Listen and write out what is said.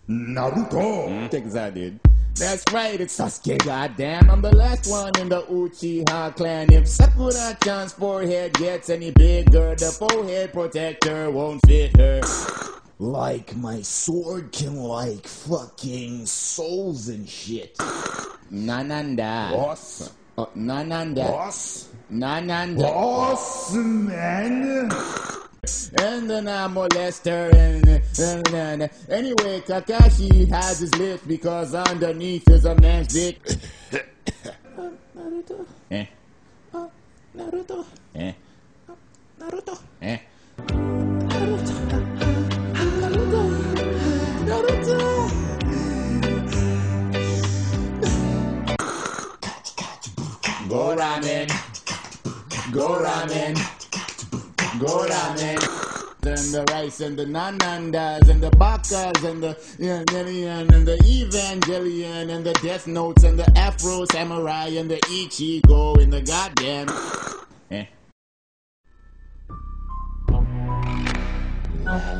Naruto. Take I did. That's right, it's Sasuke, goddamn. I'm the last one in the Uchiha clan. If Sakura-chan's forehead gets any bigger, the forehead protector won't fit her. Like my sword can like fucking souls and shit. Nananda. Boss. Nananda. Boss. Nananda. Boss, man. And then I molest her and anyway, Kakashi has his lips because underneath is a man's dick. Naruto. Naruto. Naruto. Go ramen. Go ramen. Go ramen. And the rice and the nanandas and the bakas and the Evangelion and the Evangelion and the Death Notes and the Afro Samurai and the Ichigo in the goddamn. Eh.